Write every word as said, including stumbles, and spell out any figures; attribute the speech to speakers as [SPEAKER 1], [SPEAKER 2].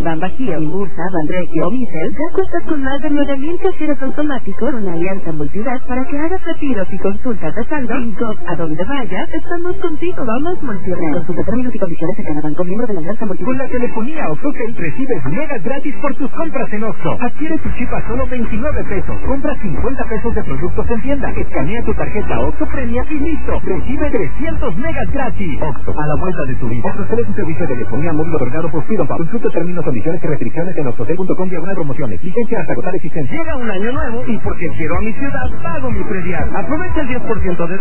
[SPEAKER 1] Ban Bajío, Imbursa, Banregio o Missel, ya cuentas con más de nueve mil cajeros automáticos con alianza multidas para que hagas retiros y consultas de saldo. En Gov, a donde vayas, estamos contigo. Vamos Multired. Consulta términos y condiciones en cada banco miembro de la alianza multidas.
[SPEAKER 2] Con la telefonía Oxxo recibes megas gratis por tus compras en Oxxo. Adquiere tu chip a solo veintinueve pesos. Compra cincuenta pesos de productos en tienda. Escanea tu tarjeta Oxxo Premia y listo. Recibe trescientos megas gratis. Oxxo, a la vuelta de tu vida. Ofrece un servicio de telefonía móvil otorgado por Freedom. Consulta términos, condiciones y restricciones en oxxo punto com diagonal promociones. Licencia hasta agotar existencia. Llega un año nuevo y porque quiero a mi ciudad, pago mi predial. Aprovecha el diez por ciento de